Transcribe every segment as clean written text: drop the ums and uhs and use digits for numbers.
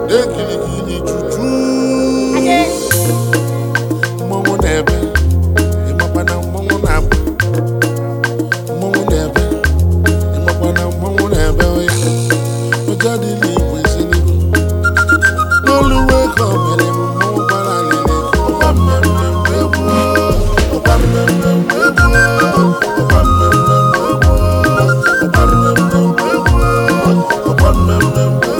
Ekirikiri juju mmanwụ na-ebe ịmakwa na mmanwụ na-abụ mmanwụ na-ebe ịmakwa na mmanwụ na-ebe ya ụja dị n'igwe siri n'olu wee ka o mere mmanwụ gbara alịlị ọkwa mmemme wee gbuo ọkwa mmemme wee gbuo ọkwa mmemme wee gbuo ọkwa mmemme wee gbuo ọkwa mmemme wee gbuo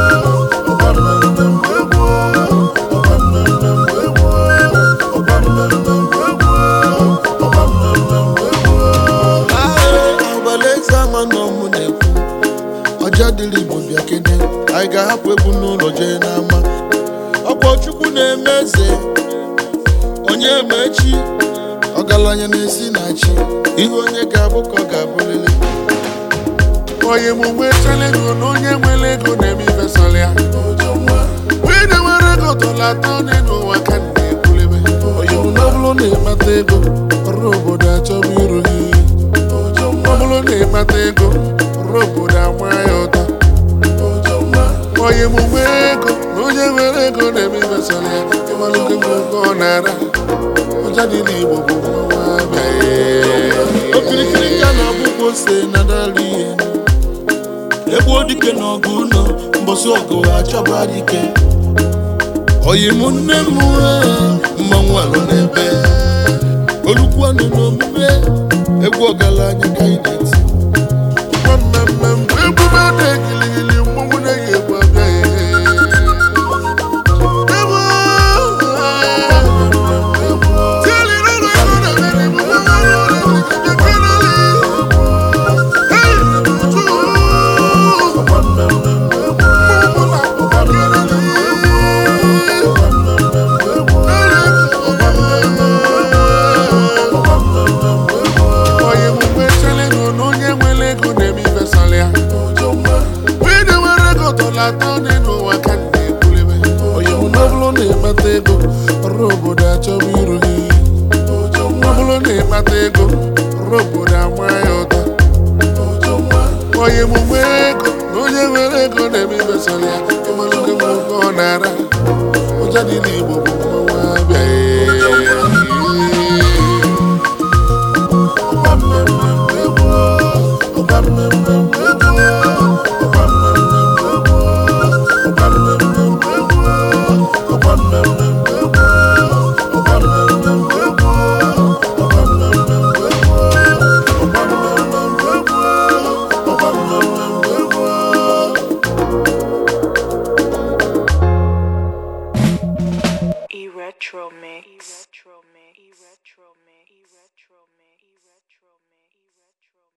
ọjadịrị Igbo bịa kene anyị ga-ahapụ egwu n'ụlọ jee n'ama ọkwa Chukwu na-eme eze onye emechi ọgaranya na-esi na chi ihe onye ga-abụ ka ọ ga-abụrịrị onye emume echela ego na onye nwere ego na-eme ifesala ya onye na-nwere ego tọlata onye n'ụwa ka na-ekwulebe onye ọbụla na-ekpata ego ọrụ obodo achọba iru gị ọ bụrụ na-ekpata ego ọrụ obodo ama ya ụtọ onye emume ego na onye nwere ego na-eme ifesala ya ịmalụgo ego ọ na-ara ọja dị n'Igbo bụ mmanwụ abịa okirikiri ka na-abụkwa ose na dara ihe egbuo dike n'ọgụ ụlọ mbọsị ọgụ achọba dike oyi m nne m mmanwụ alụ n'ebe olukwanụ n'omume egwu ọgaranya ka ị na-eti mmemme ebume na-egirigiri mmanwụ na-eyi egwu abịaghị na-ekpata ego ọrụ obodo achọba iru gị ọ bụrụ na-ekpata ego ọrụ obodo ama ya ụtọ onye emume ego na onye nwere ego na-eme ifesala ya ịmalụgo ego ọ na-ara ụja dị n'Igbo bụ mmanwụ abịa ọkwa mmemme wee gbuo ọkwa mmemme wee gbuo ọkwa mmemme wee gbuo ọkwa mmemme wee gbuo ọkwa mmemme wee gbuo ọkwa mmemme wee gbuo ọkwa mmemme wee gbuo ọkwa mmemme wee gbuo ọkwa mmemme wee gbuo Retro mix.